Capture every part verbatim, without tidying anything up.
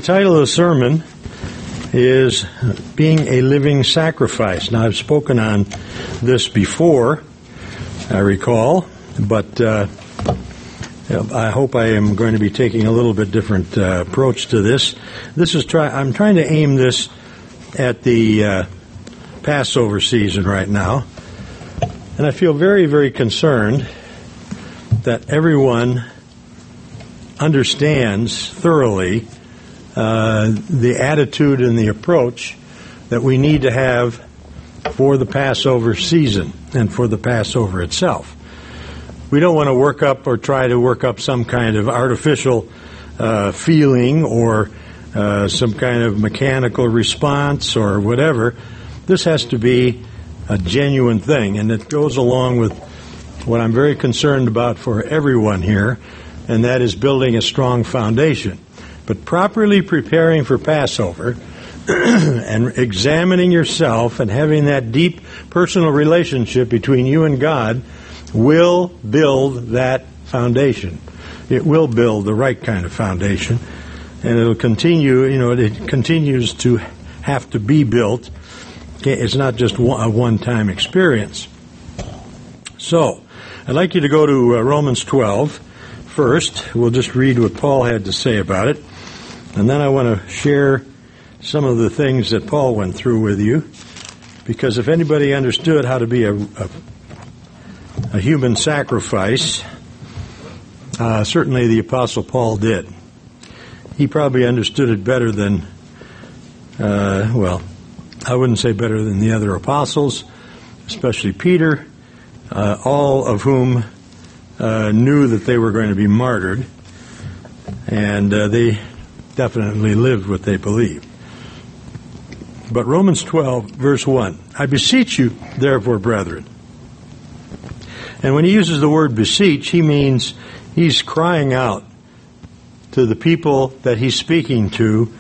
The title of the sermon is Being a Living Sacrifice. Now, I've spoken on this before, I recall, but uh, I hope I am going to be taking a little bit different uh, approach to this. This is try. I'm trying to aim this at the uh, Passover season right now, and I feel very, very concerned that everyone understands thoroughly uh, the attitude and the approach that we need to have for the Passover season and for the Passover itself. We don't want to work up or try to work up some kind of artificial uh, feeling or uh, some kind of mechanical response or whatever. This has to be a genuine thing, and it goes along with what I'm very concerned about for everyone here, and that is building a strong foundation. But properly preparing for Passover and examining yourself and having that deep personal relationship between you and God will build that foundation. It will build the right kind of foundation, and it'll continue, you know, it continues to have to be built. It's not just a one-time experience. So, I'd like you to go to uh, Romans twelve first. We'll just read what Paul had to say about it. And then I want to share some of the things that Paul went through with you. Because if anybody understood how to be a, a, a human sacrifice, uh, certainly the Apostle Paul did. He probably understood it better than, uh, well, I wouldn't say better than the other apostles, especially Peter. Uh, all of whom uh, knew that they were going to be martyred, and uh, they definitely lived what they believed. But Romans twelve, verse one, I beseech you, therefore, brethren. And when he uses the word beseech, he means he's crying out to the people that he's speaking to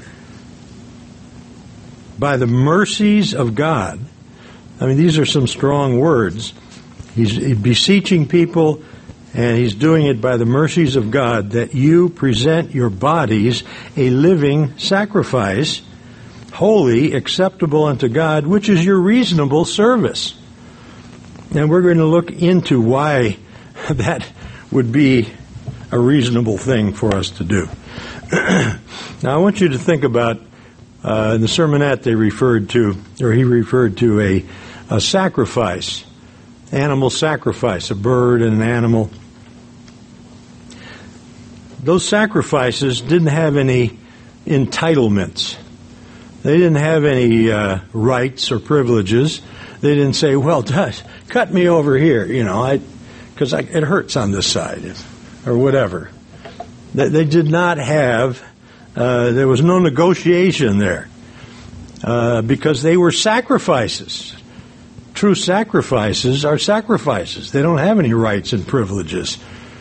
by the mercies of God. I mean, these are some strong words. He's beseeching people, and he's doing it by the mercies of God, that you present your bodies a living sacrifice, holy, acceptable unto God, which is your reasonable service. And we're going to look into why that would be a reasonable thing for us to do. Now, I want you to think about, uh, in the sermonette they referred to, or he referred to a, a sacrifice. Animal sacrifice, a bird and an animal. Those sacrifices didn't have any entitlements. They didn't have any uh, rights or privileges. They didn't say, well, cut me over here, you know, I, because it hurts on this side, or whatever. They, they did not have, uh, there was no negotiation there, uh, because they were sacrifices. True sacrifices are sacrifices. They don't have any rights and privileges.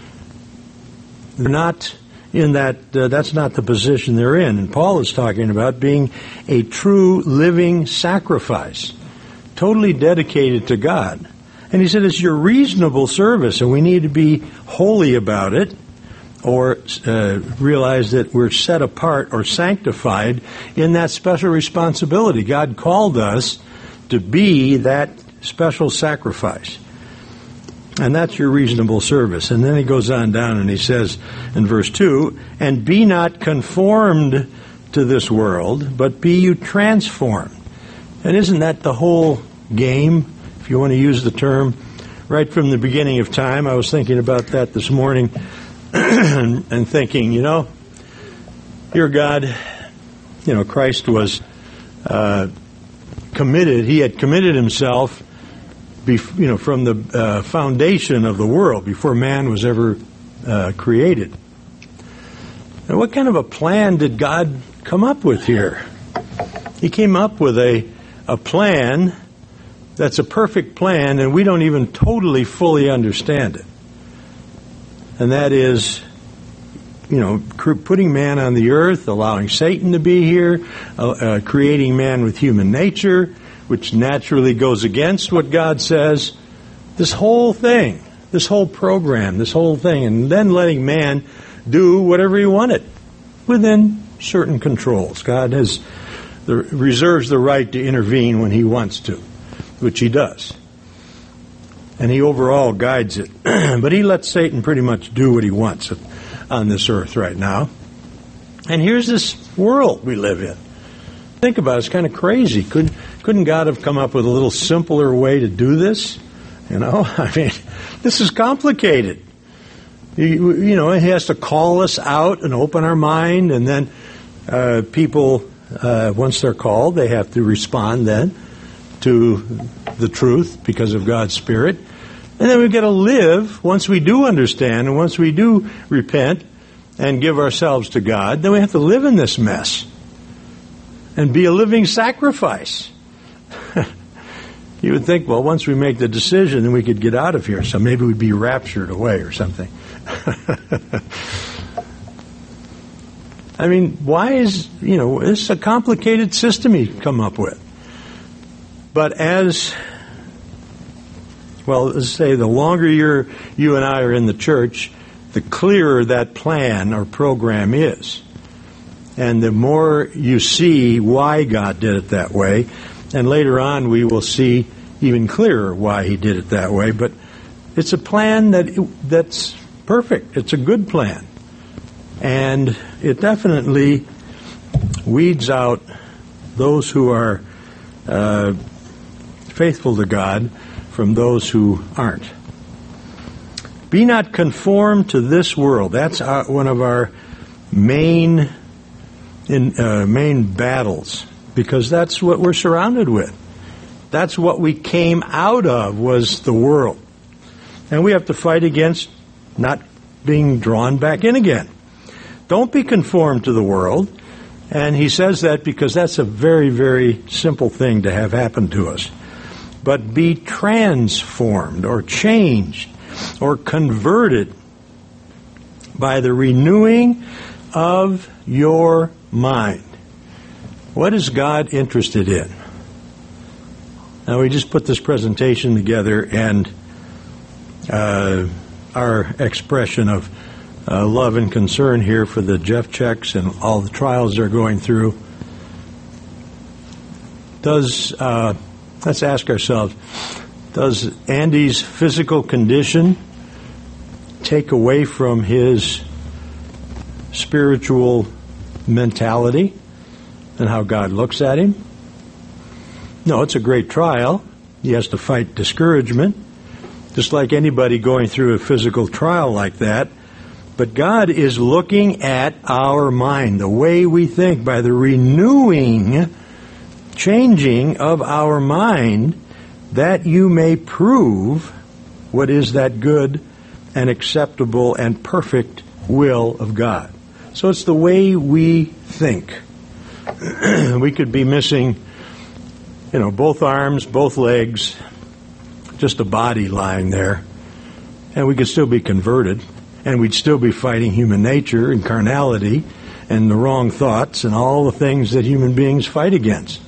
They're not in that, uh, that's not the position they're in. And Paul is talking about being a true living sacrifice, totally dedicated to God. And he said it's your reasonable service, and we need to be holy about it, or uh, realize that we're set apart or sanctified in that special responsibility. God called us to be that special sacrifice. And that's your reasonable service. And then he goes on down and he says in verse two, and be not conformed to this world, but be you transformed. And isn't that the whole game, if you want to use the term? Right from the beginning of time, I was thinking about that this morning and thinking, you know, dear God, you know, Christ was uh, committed, he had committed himself Bef- you know, from the uh, foundation of the world, before man was ever uh, created. And what kind of a plan did God come up with here? He came up with a, a plan that's a perfect plan, and we don't even totally fully understand it. And that is, you know, cr- putting man on the earth, allowing Satan to be here, uh, uh, creating man with human nature, which naturally goes against what God says. This whole thing, this whole program, this whole thing, and then letting man do whatever he wanted within certain controls. God has the, reserves the right to intervene when he wants to, which he does. And he overall guides it. But he lets Satan pretty much do what he wants on this earth right now. And here's this world we live in. Think about it. It's kind of crazy. Couldn't, couldn't God have come up with a little simpler way to do this? You know, I mean, this is complicated. You, you know, he has to call us out and open our mind, and then uh, people, uh, once they're called, they have to respond then to the truth because of God's Spirit. And then we've got to live, once we do understand, and once we do repent and give ourselves to God, then we have to live in this mess and be a living sacrifice. You would think, well, once we make the decision, then we could get out of here. So maybe we'd be raptured away or something. I mean, why is, you know, it's a complicated system he's come up with. But as, well, let's say the longer you're, you and I are in the church, the clearer that plan or program is. And the more you see why God did it that way, and later on we will see even clearer why he did it that way. But it's a plan that that's perfect. It's a good plan. And it definitely weeds out those who are uh, faithful to God from those who aren't. Be not conformed to this world. That's our, one of our main in uh, main battles, because that's what we're surrounded with. That's what we came out of, was the world. And we have to fight against not being drawn back in again. Don't be conformed to the world. And he says that because that's a very, very simple thing to have happen to us. But be transformed or changed or converted by the renewing of your mind. What is God interested in? Now, we just put this presentation together, and uh, our expression of uh, love and concern here for the Jeff checks and all the trials they're going through. Does, uh, let's ask ourselves, does Andy's physical condition take away from his spiritual mentality and how God looks at him? No, it's a great trial. He has to fight discouragement, just like anybody going through a physical trial like that. But God is looking at our mind, the way we think, by the renewing, changing of our mind, that you may prove what is that good and acceptable and perfect will of God. So it's the way we think. We could be missing, you know, both arms, both legs, just a body lying there, and we could still be converted, and we'd still be fighting human nature and carnality and the wrong thoughts and all the things that human beings fight against.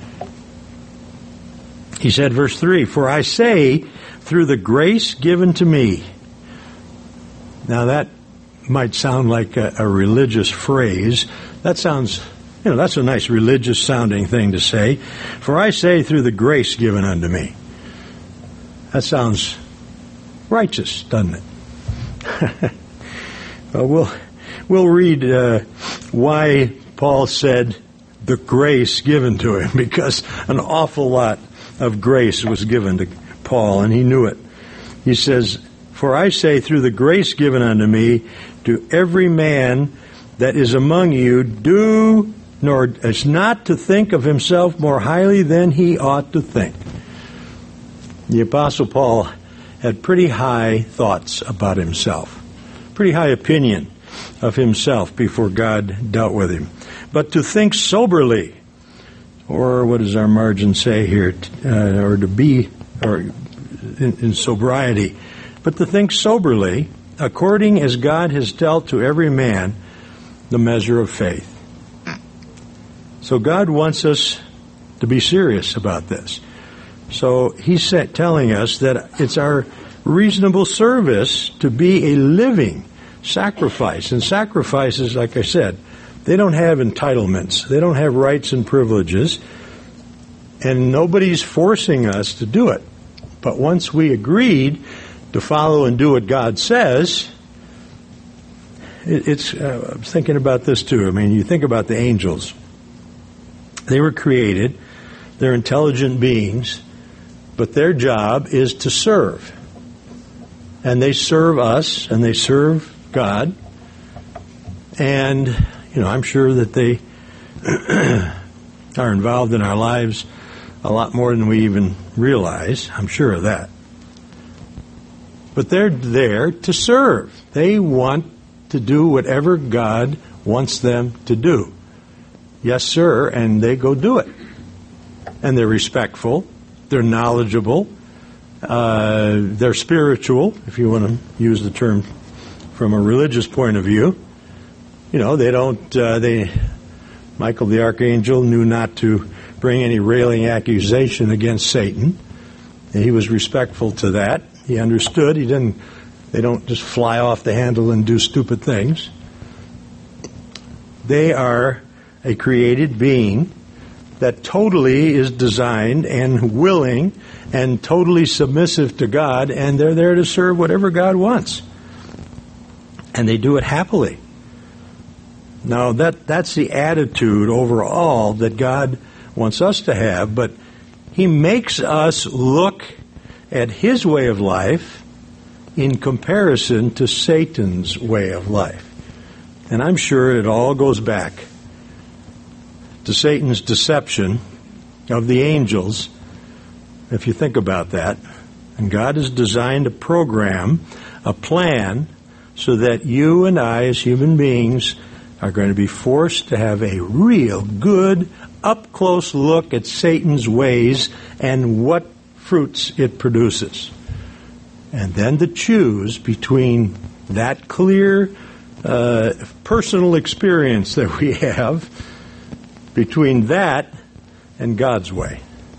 He said, verse three, "For I say, through the grace given to me." Now that might sound like a, a religious phrase. That sounds, you know, that's a nice religious sounding thing to say. "For I say, through the grace given unto me." That sounds righteous, doesn't it? Well, we'll we'll read uh, why Paul said the grace given to him, because an awful lot of grace was given to Paul, and he knew it. He says, "For I say, through the grace given unto me, to every man that is among you, do nor is not to think of himself more highly than he ought to think." The Apostle Paul had pretty high thoughts about himself, pretty high opinion of himself before God dealt with him. But to think soberly, or what does our margin say here, uh, or to be, or in, in sobriety, but to think soberly, according as God has dealt to every man the measure of faith. So God wants us to be serious about this. So he's telling us that it's our reasonable service to be a living sacrifice. And sacrifices, like I said, They don't have entitlements. They don't have rights and privileges. And nobody's forcing us to do it. But once we agreed to follow and do what God says, it, it's, uh, I was thinking about this too. I mean, you think about the angels. They were created. They're intelligent beings. But their job is to serve. And they serve us, and they serve God. And, you know, I'm sure that they are involved in our lives a lot more than we even realize. I'm sure of that. But they're there to serve. They want to do whatever God wants them to do. Yes, sir, and they go do it. And they're respectful. They're knowledgeable. Uh, they're spiritual, if you want to use the term from a religious point of view. You know, they don't, uh, they, Michael the Archangel knew not to bring any railing accusation against Satan. And he was respectful to that. He understood. He didn't, they don't just fly off the handle and do stupid things. They are a created being that totally is designed and willing and totally submissive to God, and they're there to serve whatever God wants. And they do it happily. Now, that that's the attitude overall that God wants us to have, but He makes us look at His way of life in comparison to Satan's way of life. And I'm sure it all goes back to Satan's deception of the angels, if you think about that. And God has designed a program, a plan, so that you and I as human beings are going to be forced to have a real good, up-close look at Satan's ways and what fruits it produces. And then to choose between that clear uh, personal experience that we have, between that and God's way.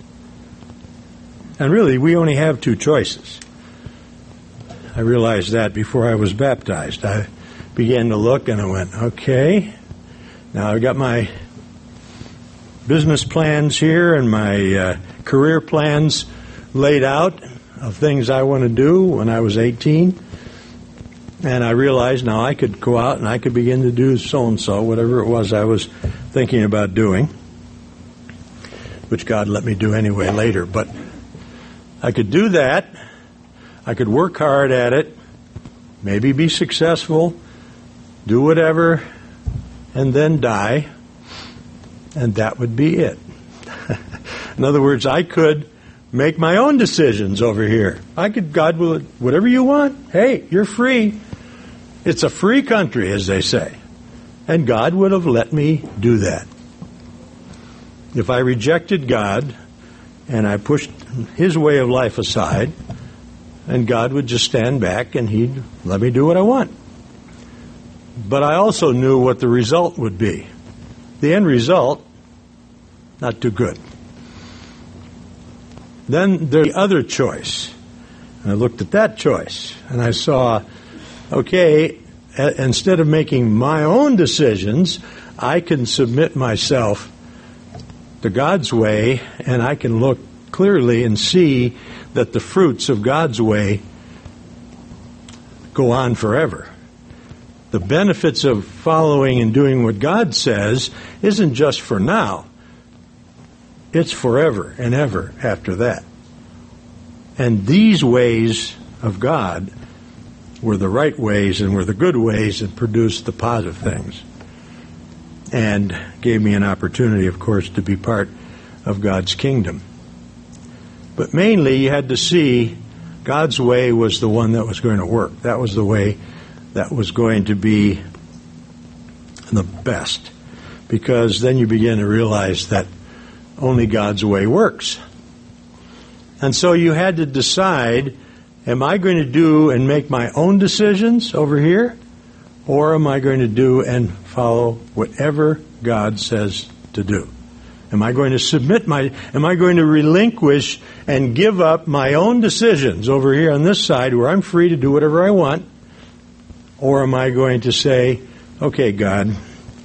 And really, we only have two choices. I realized that before I was baptized. I began to look and I went, okay, now I've got my business plans here and my uh, career plans laid out of things I want to do when I was eighteen. And I realized now I could go out and I could begin to do so-and-so, whatever it was I was thinking about doing, which God let me do anyway later. But I could do that. I could work hard at it, maybe be successful, do whatever, and then die, and that would be it. In other words, I could make my own decisions over here. I could, God will, whatever you want, hey, you're free. It's a free country, as they say. And God would have let me do that. If I rejected God and I pushed His way of life aside, and God would just stand back and He'd let me do what I want. But I also knew what the result would be. The end result, not too good. Then there's the other choice. And I looked at that choice and I saw, okay, instead of making my own decisions, I can submit myself to God's way, and I can look clearly and see that the fruits of God's way go on forever. The benefits of following and doing what God says isn't just for now. It's forever and ever after that. And these ways of God were the right ways and were the good ways that produced the positive things. And gave me an opportunity, of course, to be part of God's kingdom. But mainly you had to see God's way was the one that was going to work. That was the way that was going to be the best. Because then you begin to realize that only God's way works. And so you had to decide, am I going to do and make my own decisions over here? Or am I going to do and follow whatever God says to do? Am I going to submit my, am I going to relinquish and give up my own decisions over here on this side where I'm free to do whatever I want? Or am I going to say, okay, God,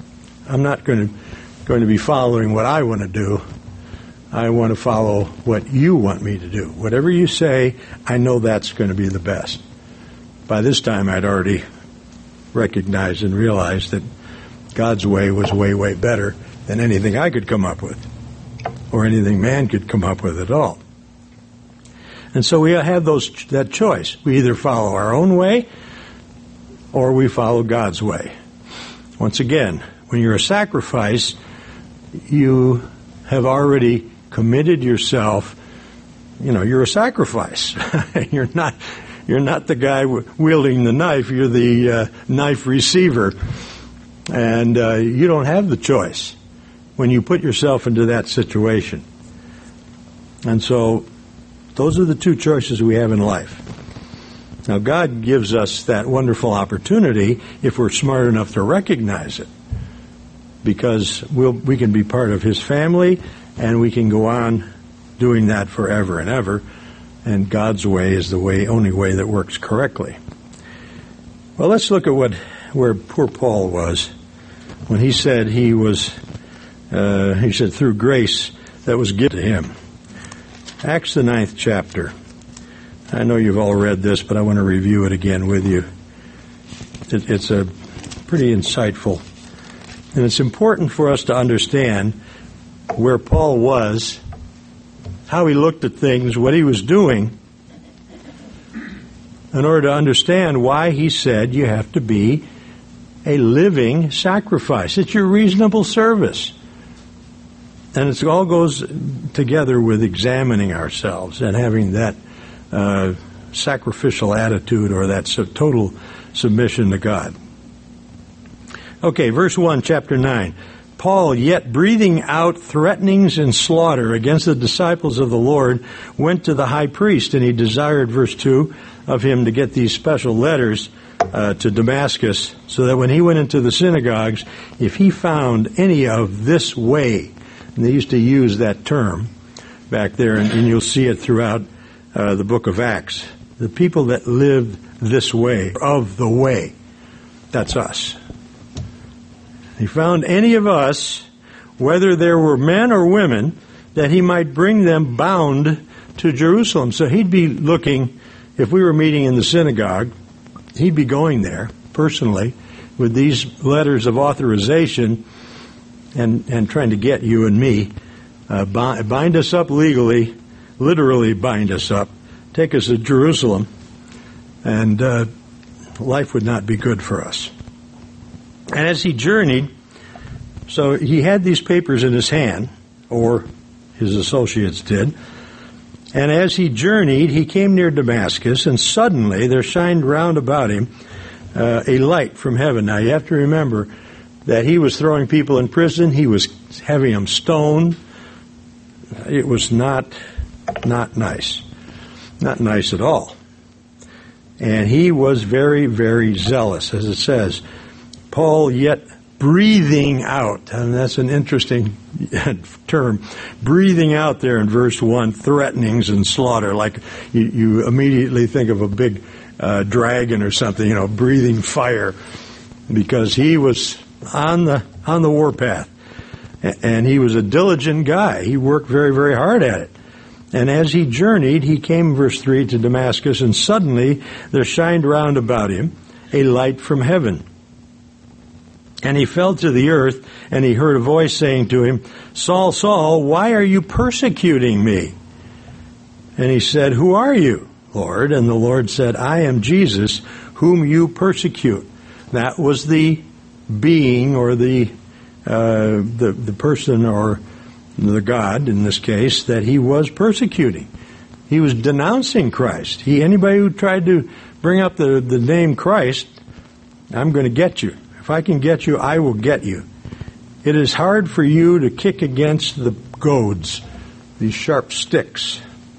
I'm not going to going to be following what I want to do. I want to follow what you want me to do. Whatever you say, I know that's going to be the best. By this time, I'd already recognized and realized that God's way was way, way better than anything I could come up with, or anything man could come up with at all. And so we have those that choice. We either follow our own way, or we follow God's way. Once again, when you're a sacrifice, you have already committed yourself. You know, you're a sacrifice. you're not you're not the guy wielding the knife. You're the uh, knife receiver. And uh, you don't have the choice when you put yourself into that situation. And so those are the two choices we have in life. Now, God gives us that wonderful opportunity if we're smart enough to recognize it, because we'll, we can be part of His family, and we can go on doing that forever and ever, and God's way is the way, only way that works correctly. Well, let's look at what where poor Paul was when he said he was, uh, he said, through grace that was given to him. Acts, the ninth chapter. I know you've all read this, but I want to review it again with you. It, it's a pretty insightful. And it's important for us to understand where Paul was, how he looked at things, what he was doing, in order to understand why he said you have to be a living sacrifice. It's your reasonable service. And it all goes together with examining ourselves and having that uh, sacrificial attitude, or that so total submission to God. Okay, verse one, chapter nine. Paul, yet breathing out threatenings and slaughter against the disciples of the Lord, went to the high priest, and he desired, verse two, of him to get these special letters uh, to Damascus, so that when he went into the synagogues, if he found any of this way, and they used to use that term back there, and, and you'll see it throughout uh, the book of Acts, the people that lived this way, of the way, that's us. He found any of us, whether there were men or women, that he might bring them bound to Jerusalem. So he'd be looking, if we were meeting in the synagogue, he'd be going there personally with these letters of authorization and, and trying to get you and me, uh, bind, bind us up legally, literally bind us up, take us to Jerusalem, and uh, life would not be good for us. And as he journeyed, so he had these papers in his hand, or his associates did, and as he journeyed, he came near Damascus, and suddenly there shined round about him uh, a light from heaven. Now you have to remember that he was throwing people in prison, he was having them stoned. It was not, not nice. Not nice at all. And he was very, very zealous, as it says. Paul, yet breathing out, and that's an interesting term, breathing out there in verse one, threatenings and slaughter, like you, you immediately think of a big uh, dragon or something, you know, breathing fire, because he was on the on the warpath, and he was a diligent guy. He worked very, very hard at it. And as he journeyed, he came, verse three, to Damascus, and suddenly there shined round about him a light from heaven. And he fell to the earth, and he heard a voice saying to him, Saul, Saul, why are you persecuting me? And he said, Who are you, Lord? And the Lord said, I am Jesus, whom you persecute. That was the being, or the uh, the, the person, or the God, in this case, that he was persecuting. He was denouncing Christ. He anybody who tried to bring up the, the name Christ, I'm going to get you. If I can get you, I will get you. It is hard for you to kick against the goads, these sharp sticks.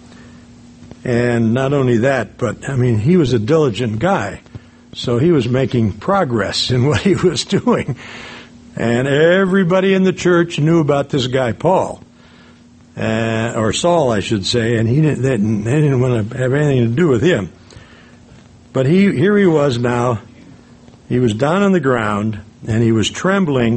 And not only that, but, I mean, he was a diligent guy. So he was making progress in what he was doing. And everybody in the church knew about this guy, Paul. Uh, or Saul, I should say, and he didn't, they didn't, they didn't want to have anything to do with him. But he, here he was now. He was down on the ground, and he was trembling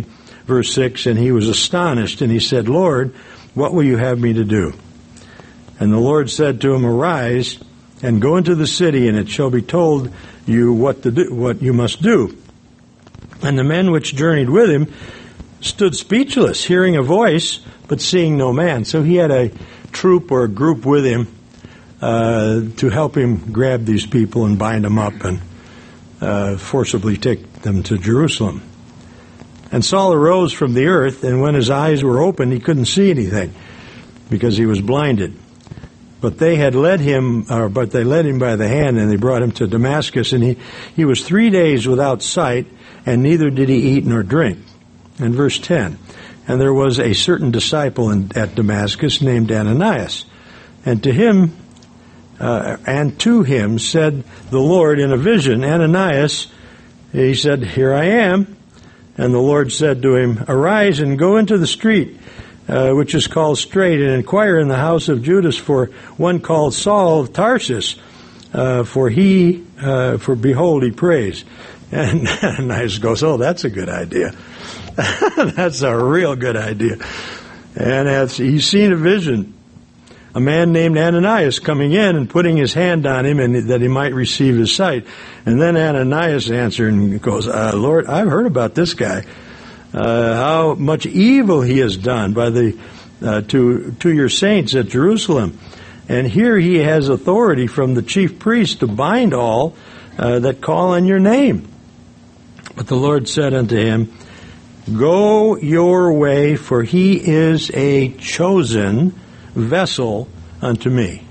verse six, and he was astonished, and he said, Lord, what will you have me to do? And the Lord said to him, Arise, and go into the city, and it shall be told you what to do, what you must do. And the men which journeyed with him stood speechless, hearing a voice, but seeing no man. So he had a troop or a group with him uh, to help him grab these people and bind them up and uh, forcibly take them to Jerusalem. And Saul arose from the earth, and when his eyes were opened, he couldn't see anything because he was blinded. But they had led him, or but they led him by the hand, and they brought him to Damascus, and he, he was three days without sight, and neither did he eat nor drink. And verse ten, and there was a certain disciple in, at Damascus named Ananias, and to him, uh, and to him said the Lord in a vision, Ananias. He said, Here I am. And the Lord said to him, Arise and go into the street, uh, which is called Straight, and inquire in the house of Judas for one called Saul of Tarsus, uh, for he, uh, for behold, he prays. And Ananias goes, oh, that's a good idea. That's a real good idea. And as he's seen a vision, a man named Ananias coming in and putting his hand on him and that he might receive his sight. And then Ananias answered and goes, uh, Lord, I've heard about this guy, uh, how much evil he has done by the uh, to to your saints at Jerusalem. And here he has authority from the chief priest to bind all uh, that call on your name. But the Lord said unto him, Go your way, for he is a chosen vessel unto me.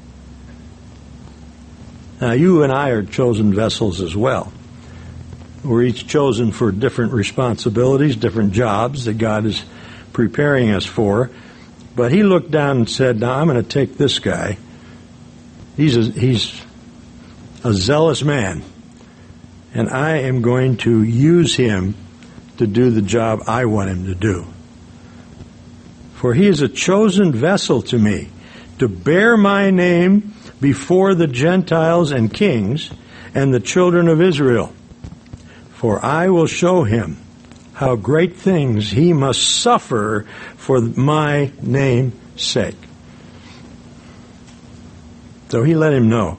Now, you and I are chosen vessels as well. We're each chosen for different responsibilities, different jobs that God is preparing us for. But he looked down and said, now I'm going to take this guy. He's a, he's a zealous man. And I am going to use him to do the job I want him to do. For he is a chosen vessel to me, to bear my name before the Gentiles and kings and the children of Israel. For I will show him how great things he must suffer for my name's sake. So he let him know.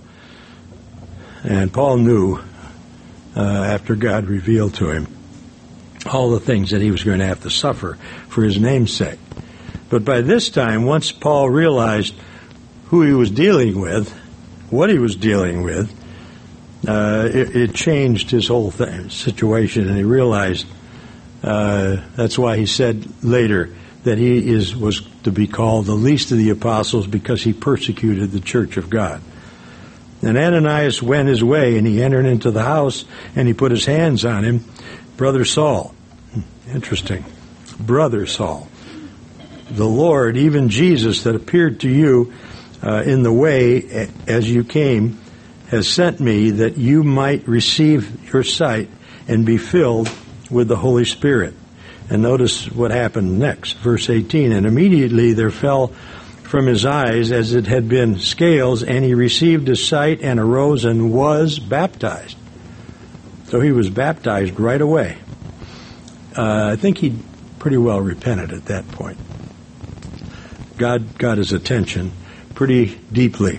And Paul knew, uh, after God revealed to him, all the things that he was going to have to suffer for his name's sake. But by this time, once Paul realized who he was dealing with, what he was dealing with, uh, it, it changed his whole th- situation, and he realized uh, that's why he said later that he is was to be called the least of the apostles because he persecuted the church of God. And Ananias went his way, and he entered into the house, and he put his hands on him, Brother Saul. Interesting. Brother Saul. The Lord, even Jesus, that appeared to you uh, in the way as you came, has sent me that you might receive your sight and be filled with the Holy Spirit. And notice what happened next, verse eighteen. And immediately there fell from his eyes as it had been scales, and he received his sight and arose and was baptized. So he was baptized right away. Uh, I think he pretty well repented at that point. God got his attention pretty deeply.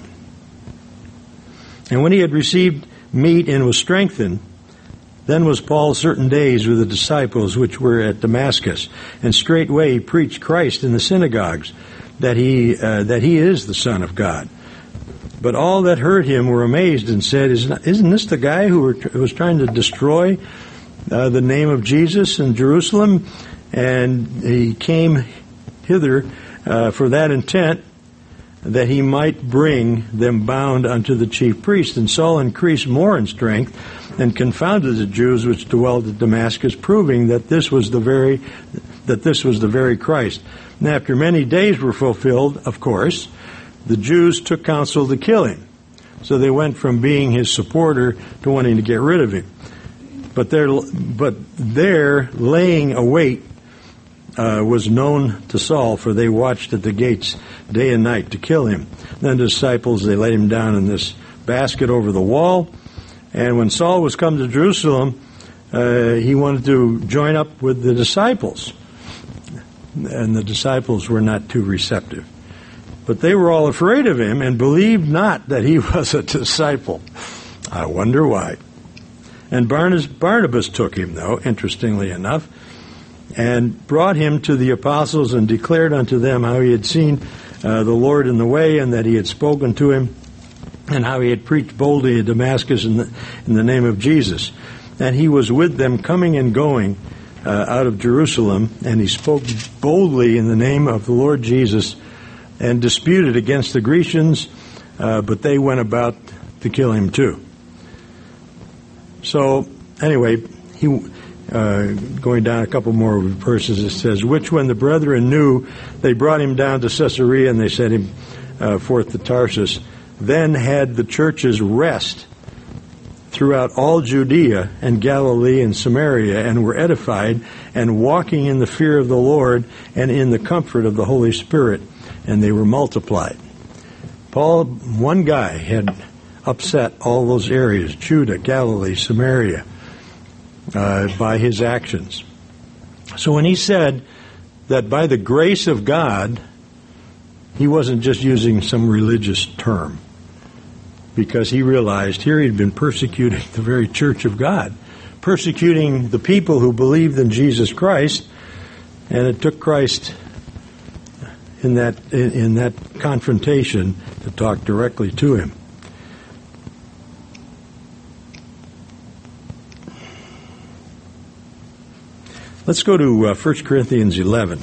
And when he had received meat and was strengthened, then was Paul certain days with the disciples which were at Damascus. And straightway he preached Christ in the synagogues, that he uh, that he is the Son of God. But all that heard him were amazed and said, Isn't this the guy who, were, who was trying to destroy uh, the name of Jesus in Jerusalem? And he came hither uh, for that intent, that he might bring them bound unto the chief priest. And Saul increased more in strength and confounded the Jews which dwelt at Damascus, proving that this was the very that this was the very Christ. And after many days were fulfilled, of course, the Jews took counsel to kill him. So they went from being his supporter to wanting to get rid of him. But their but their laying await Uh, was known to Saul, for they watched at the gates day and night to kill him. Then the disciples, they laid him down in this basket over the wall. And when Saul was come to Jerusalem, uh, he wanted to join up with the disciples. And the disciples were not too receptive. But they were all afraid of him and believed not that he was a disciple. I wonder why. And Barnabas, Barnabas took him, though, interestingly enough, and brought him to the apostles and declared unto them how he had seen uh, the Lord in the way, and that he had spoken to him, and how he had preached boldly at Damascus in the, in the name of Jesus. And he was with them coming and going uh, out of Jerusalem, and he spoke boldly in the name of the Lord Jesus, and disputed against the Grecians, uh, but they went about to kill him too. So, anyway, he uh, going down a couple more verses, it says, which when the brethren knew, they brought him down to Caesarea, and they sent him uh, forth to Tarsus. Then had the churches rest throughout all Judea and Galilee and Samaria, and were edified, and walking in the fear of the Lord, and in the comfort of the Holy Spirit, and they were multiplied. Paul, one guy, had upset all those areas, Judah, Galilee, Samaria, uh, by his actions. So when he said that by the grace of God, he wasn't just using some religious term, because he realized here he'd been persecuting the very church of God, persecuting the people who believed in Jesus Christ, and it took Christ in that in, in that confrontation to talk directly to him. Let's go to uh, First Corinthians eleven.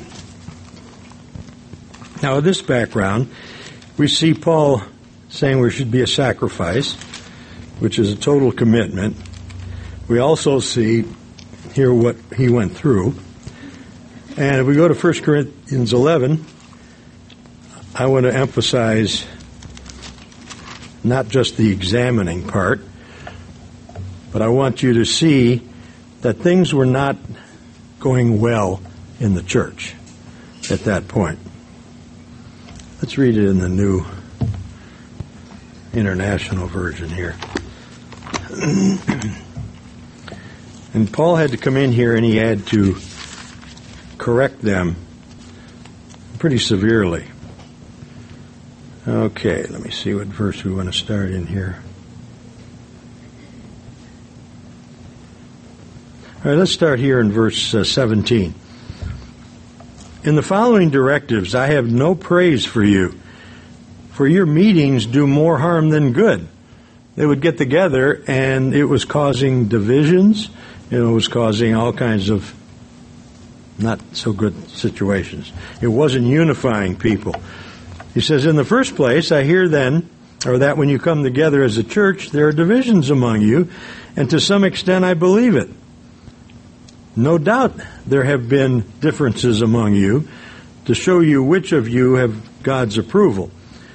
Now, with this background, we see Paul saying there should be a sacrifice, which is a total commitment. We also see here what he went through. And if we go to First Corinthians eleven, I want to emphasize not just the examining part, but I want you to see that things were not going well in the church at that point. Let's read it in the New International Version here. And Paul had to come in here and he had to correct them pretty severely. Okay, let me see what verse we want to start in here. All right, let's start here in verse uh, seventeen. In the following directives, I have no praise for you, for your meetings do more harm than good. They would get together, and it was causing divisions. You know, it was causing all kinds of not so good situations. It wasn't unifying people. He says, in the first place, I hear then, or that when you come together as a church, there are divisions among you, and to some extent I believe it. No doubt there have been differences among you to show you which of you have God's approval.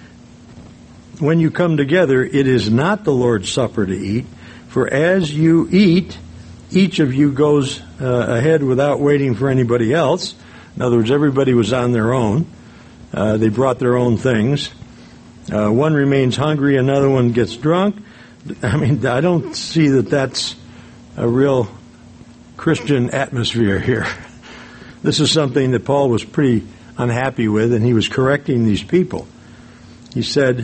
When you come together, it is not the Lord's Supper to eat, for as you eat, each of you goes uh, ahead without waiting for anybody else. In other words, everybody was on their own. Uh, they brought their own things. Uh, one remains hungry, another one gets drunk. I mean, I don't see that that's a real Christian atmosphere here. This is something that Paul was pretty unhappy with, and he was correcting these people. He said,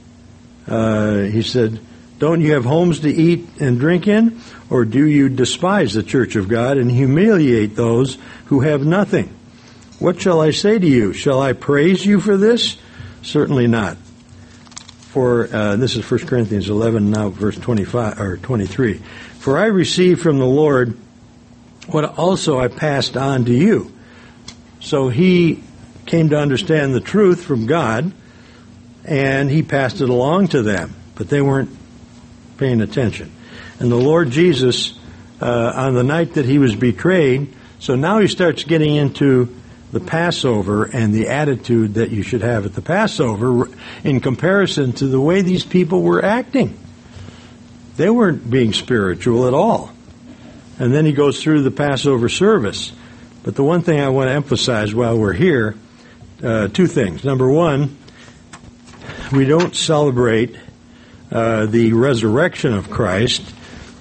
uh, he said, don't you have homes to eat and drink in? Or do you despise the church of God and humiliate those who have nothing? What shall I say to you? Shall I praise you for this? Certainly not. For, uh, this is First Corinthians eleven, now verse twenty-five, or twenty-three. For I received from the Lord what also I passed on to you. So he came to understand the truth from God, and he passed it along to them, but they weren't paying attention. And the Lord Jesus, uh, on the night that he was betrayed, so now he starts getting into the Passover and the attitude that you should have at the Passover in comparison to the way these people were acting. They weren't being spiritual at all. And then he goes through the Passover service. But the one thing I want to emphasize while we're here, uh, two things. Number one, we don't celebrate uh, the resurrection of Christ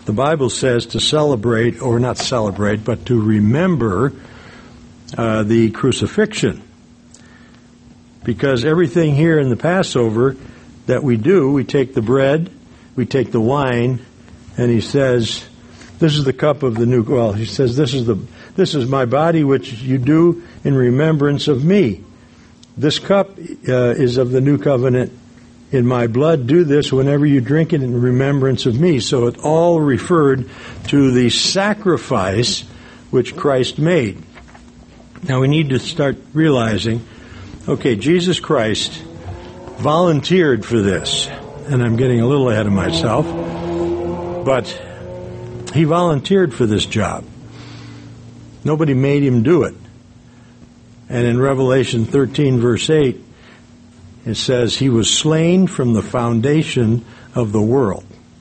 The Bible says to celebrate, or not celebrate, but to remember uh, the crucifixion. Because everything here in the Passover that we do, we take the bread, we take the wine, and he says, this is the cup of the new, well, he says, this is the, this is my body which you do in remembrance of me. This cup uh, is of the new covenant in my blood. Do this whenever you drink it in remembrance of me. So it all referred to the sacrifice which Christ made. Now we need to start realizing, okay, Jesus Christ volunteered for this. And I'm getting a little ahead of myself. But he volunteered for this job. Nobody made him do it. And in Revelation thirteen, verse eight, it says, he was slain from the foundation of the world.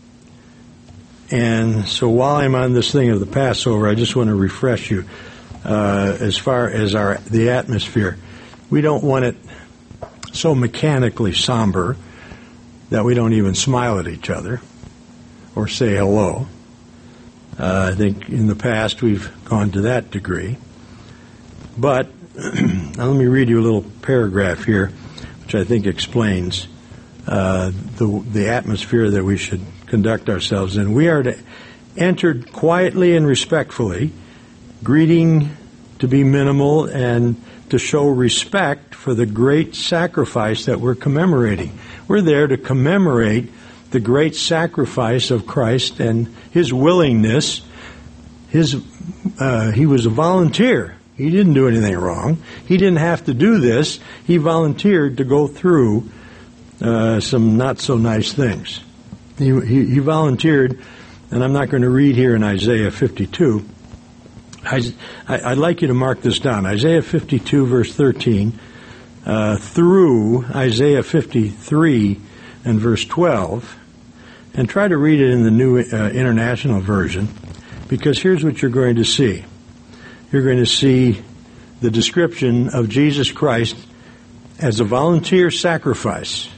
And so while I'm on this thing of the Passover, I just want to refresh you uh, as far as our the atmosphere. We don't want it so mechanically somber that we don't even smile at each other or say hello. Uh, I think in the past we've gone to that degree. But now let me read you a little paragraph here, which I think explains uh, the the atmosphere that we should conduct ourselves in. We are to enter quietly and respectfully, greeting to be minimal and to show respect for the great sacrifice that we're commemorating. We're there to commemorate the great sacrifice of Christ and his willingness. His uh, he was a volunteer. He didn't do anything wrong. He didn't have to do this. He volunteered to go through uh, some not so nice things. He, he, he volunteered, and I'm not going to read here in Isaiah fifty-two. I, I, I'd like you to mark this down. Isaiah fifty-two, verse thirteen, uh, through Isaiah fifty-three and verse twelve, and try to read it in the New uh, International Version, because here's what you're going to see. You're going to see the description of Jesus Christ as a volunteer sacrifice,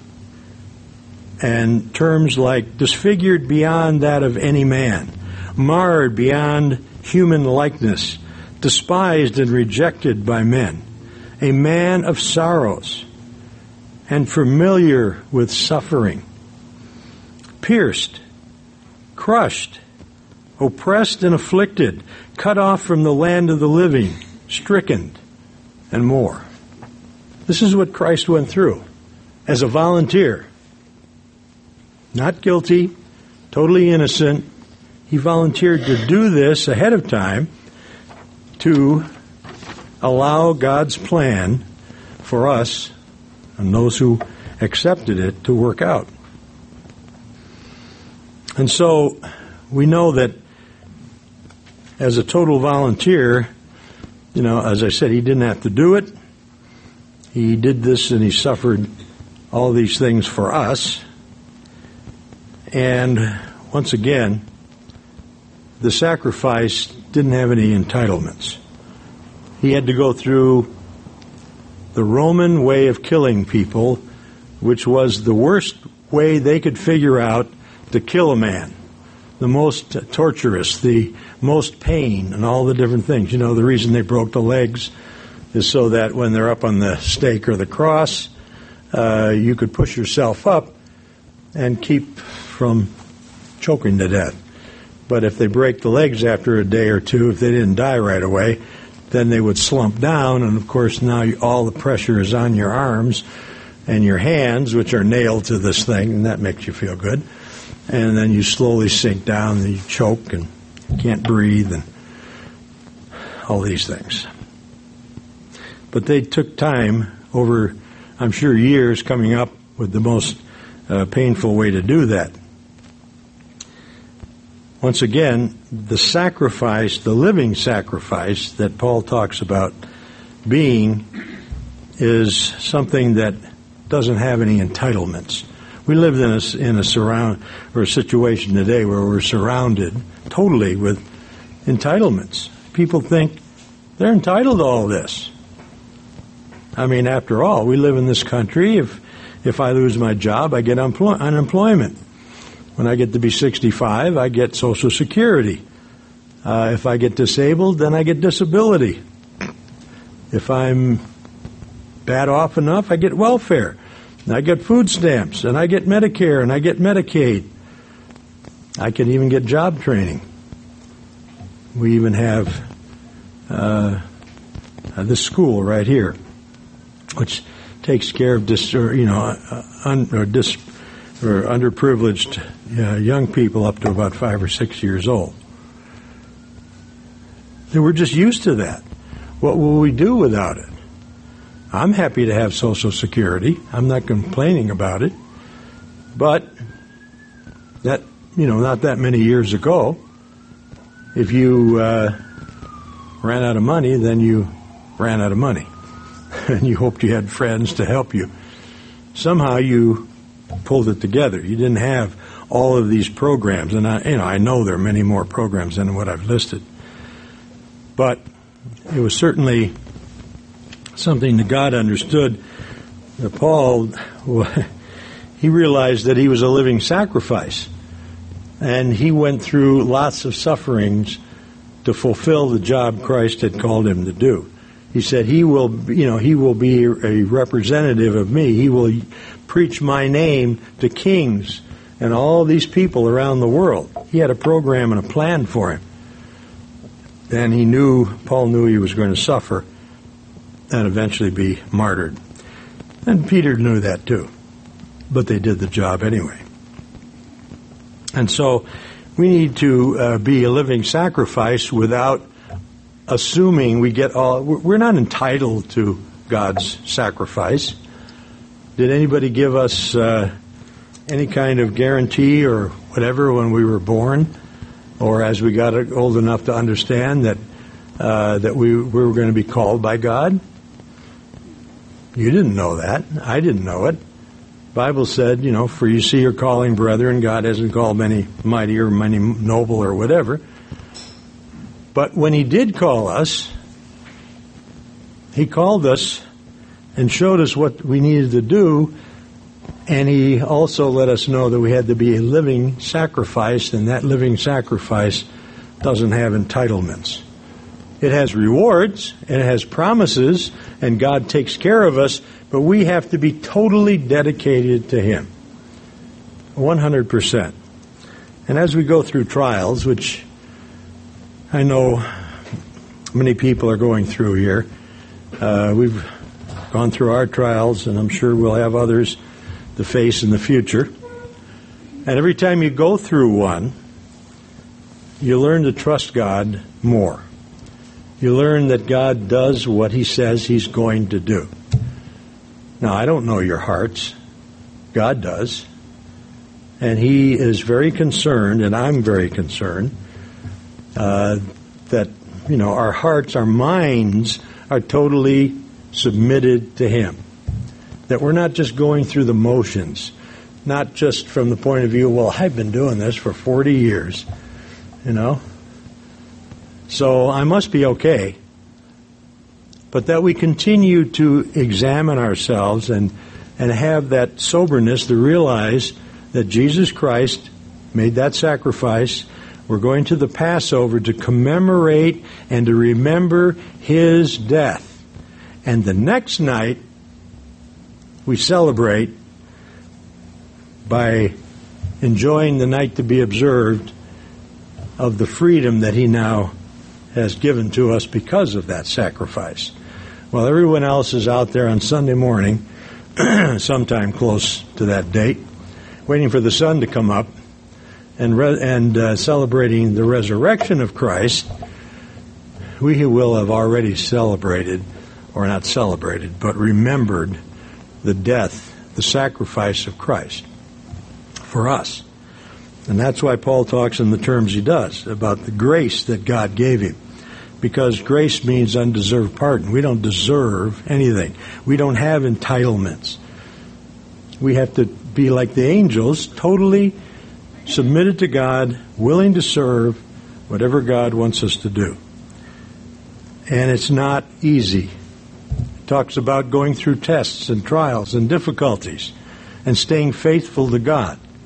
and terms like disfigured beyond that of any man, marred beyond human likeness, despised and rejected by men, a man of sorrows and familiar with suffering, pierced, crushed, oppressed and afflicted, cut off from the land of the living, stricken, and more. This is what Christ went through as a volunteer. Not guilty, totally innocent. He volunteered to do this ahead of time to allow God's plan for us and those who accepted it to work out. And so we know that as a total volunteer, you know, as I said, he didn't have to do it. He did this and he suffered all these things for us. And once again, the sacrifice didn't have any entitlements. He had to go through the Roman way of killing people, which was the worst way they could figure out to kill a man. The most torturous, the most pain, and all the different things. You know, the reason they broke the legs is so that when they're up on the stake or the cross, uh, you could push yourself up and keep from choking to death. But if they break the legs after a day or two, if they didn't die right away, then they would slump down, and of course now all the pressure is on your arms and your hands, which are nailed to this thing, and that makes you feel good. And then you slowly sink down, and you choke and can't breathe, and all these things. But they took time over, I'm sure, years coming up with the most uh, painful way to do that. Once again, the sacrifice, the living sacrifice that Paul talks about being, is something that doesn't have any entitlements. We live in a, in a surround or a situation today where we're surrounded totally with entitlements. People think they're entitled to all this. I mean, after all, we live in this country. If if I lose my job, I get unemploy- unemployment. When I get to be sixty-five, I get Social Security. Uh, if I get disabled, then I get disability. If I'm bad off enough, I get welfare. And I get food stamps, and I get Medicare, and I get Medicaid. I can even get job training. We even have uh, this school right here, which takes care of dis, or, you know, uh, un, or, dis, or underprivileged uh, young people up to about five or six years old. And we're just used to that. What will we do without it? I'm happy to have Social Security. I'm not complaining about it. But that, you know, not that many years ago, if you uh, ran out of money, then you ran out of money. And you hoped you had friends to help you. Somehow you pulled it together. You didn't have all of these programs. And I, you know, I know there are many more programs than what I've listed. But it was certainly something that God understood. That Paul, he realized that he was a living sacrifice. And he went through lots of sufferings to fulfill the job Christ had called him to do. He said, he will, you know, he will be a representative of me. He will preach my name to kings and all these people around the world. He had a program and a plan for him. And he knew, Paul knew he was going to suffer and eventually be martyred. And Peter knew that too. But they did the job anyway. And so we need to uh, be a living sacrifice without assuming we get all... We're not entitled to God's sacrifice. Did anybody give us uh, any kind of guarantee or whatever when we were born? Or as we got old enough to understand that uh, that we, we were going to be called by God? You didn't know that. I didn't know it. The Bible said, you know, for you see your calling, brethren, God hasn't called many mighty or many noble or whatever. But when he did call us, he called us and showed us what we needed to do. And he also let us know that we had to be a living sacrifice, and that living sacrifice doesn't have entitlements. It has rewards, it has promises, and God takes care of us, but we have to be totally dedicated to him. one hundred percent. And as we go through trials, which I know many people are going through here, uh, we've gone through our trials, and I'm sure we'll have others to face in the future. And every time you go through one, you learn to trust God more. You learn that God does what he says he's going to do. Now, I don't know your hearts. God does. And he is very concerned, and I'm very concerned, uh, that, you know, our hearts, our minds are totally submitted to him. That we're not just going through the motions, not just from the point of view, well, I've been doing this for forty years, you know, so I must be okay. But that we continue to examine ourselves and, and have that soberness to realize that Jesus Christ made that sacrifice. We're going to the Passover to commemorate and to remember his death. And the next night, we celebrate by enjoying the night to be observed of the freedom that he now has given to us because of that sacrifice. While everyone else is out there on Sunday morning, sometime close to that date, waiting for the sun to come up and re- and uh, celebrating the resurrection of Christ, we will have already celebrated, or not celebrated, but remembered the death, the sacrifice of Christ for us. And that's why Paul talks in the terms he does about the grace that God gave him. Because grace means undeserved pardon. We don't deserve anything. We don't have entitlements. We have to be like the angels, totally submitted to God, willing to serve whatever God wants us to do. And it's not easy. It talks about going through tests and trials and difficulties and staying faithful to God.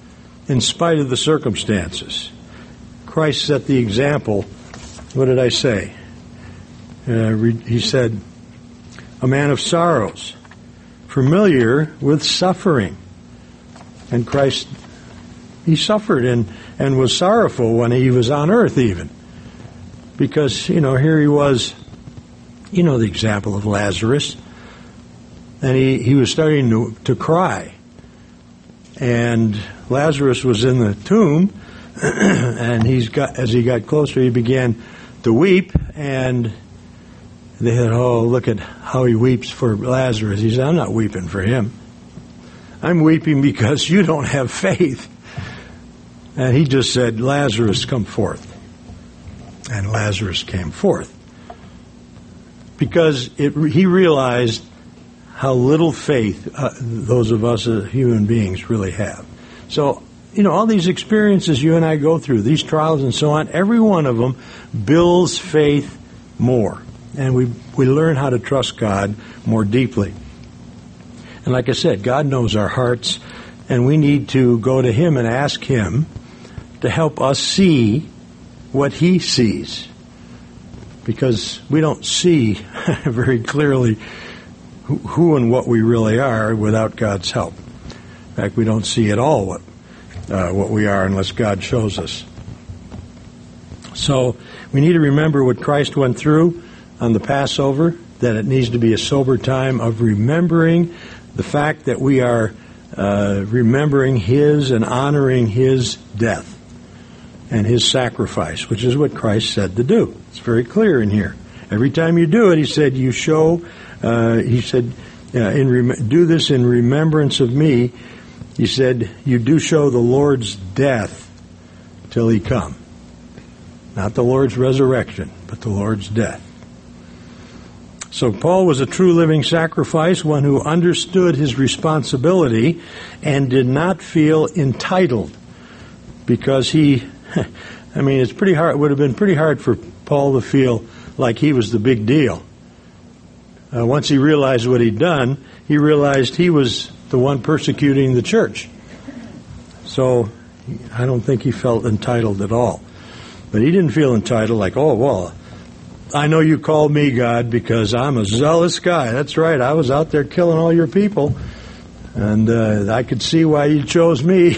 in spite of the circumstances. Christ set the example. What did I say? Uh, he said, a man of sorrows, familiar with suffering. And Christ, he suffered and, and was sorrowful when he was on earth even. Because, you know, here he was, you know the example of Lazarus, and he, he was starting to, to cry. And Lazarus was in the tomb, and he's got as he got closer, he began to weep, and they said, oh, look at how he weeps for Lazarus. He said, I'm not weeping for him. I'm weeping because you don't have faith. And he just said, Lazarus, come forth. And Lazarus came forth. Because it, he realized how little faith uh, those of us as human beings really have. So, you know, all these experiences you and I go through, these trials and so on, every one of them builds faith more. And we we learn how to trust God more deeply. And like I said, God knows our hearts, and we need to go to Him and ask Him to help us see what He sees. Because we don't see very clearly who, who and what we really are without God's help. In fact, we don't see at all what uh, what we are unless God shows us. So we need to remember what Christ went through on the Passover, that it needs to be a sober time of remembering the fact that we are uh, remembering His and honoring His death and His sacrifice, which is what Christ said to do. It's very clear in here. Every time you do it, He said, you show, uh, He said, uh, in rem- do this in remembrance of me. He said, you do show the Lord's death till He come. Not the Lord's resurrection, but the Lord's death. So Paul was a true living sacrifice, one who understood his responsibility and did not feel entitled, because he, I mean, it's pretty hard, it would have been pretty hard for Paul to feel like he was the big deal. Uh, once he realized what he'd done, he realized he was the one persecuting the church. So I don't think he felt entitled at all. But he didn't feel entitled like, oh, well, I know you called me, God, because I'm a zealous guy. That's right. I was out there killing all your people, and uh, I could see why you chose me.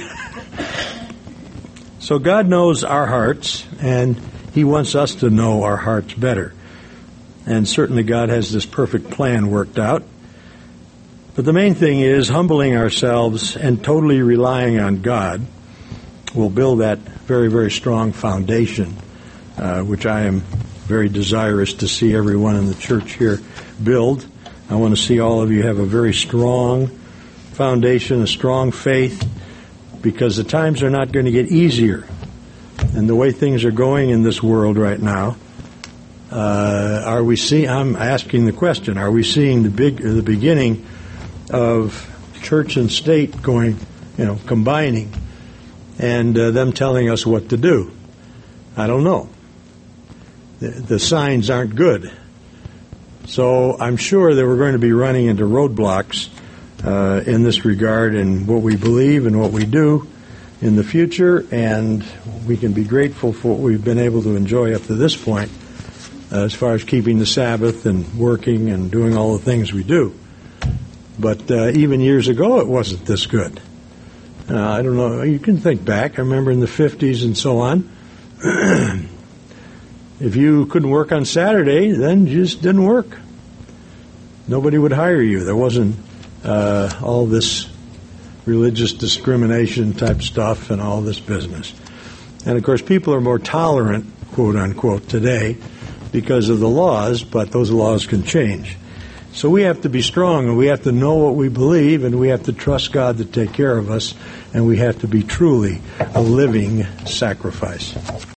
So God knows our hearts, and He wants us to know our hearts better. And certainly God has this perfect plan worked out. But the main thing is humbling ourselves and totally relying on God will build that very, very strong foundation, uh, which I am very desirous to see everyone in the church here build. I want to see all of you have a very strong foundation, a strong faith, because the times are not going to get easier. And the way things are going in this world right now, uh, are we seeing, I'm asking the question, are we seeing the big, the beginning of church and state going, you know, combining, and uh, them telling us what to do? I don't know. The, the signs aren't good. So I'm sure that we're going to be running into roadblocks uh, in this regard in what we believe and what we do in the future, and we can be grateful for what we've been able to enjoy up to this point uh, as far as keeping the Sabbath and working and doing all the things we do. But uh, even years ago, it wasn't this good. Uh, I don't know. You can think back. I remember in the fifties and so on. If you couldn't work on Saturday, then you just didn't work. Nobody would hire you. There wasn't uh, all this religious discrimination type stuff and all this business. And, of course, people are more tolerant, quote unquote, today because of the laws, but those laws can change. So we have to be strong, and we have to know what we believe, and we have to trust God to take care of us, and we have to be truly a living sacrifice.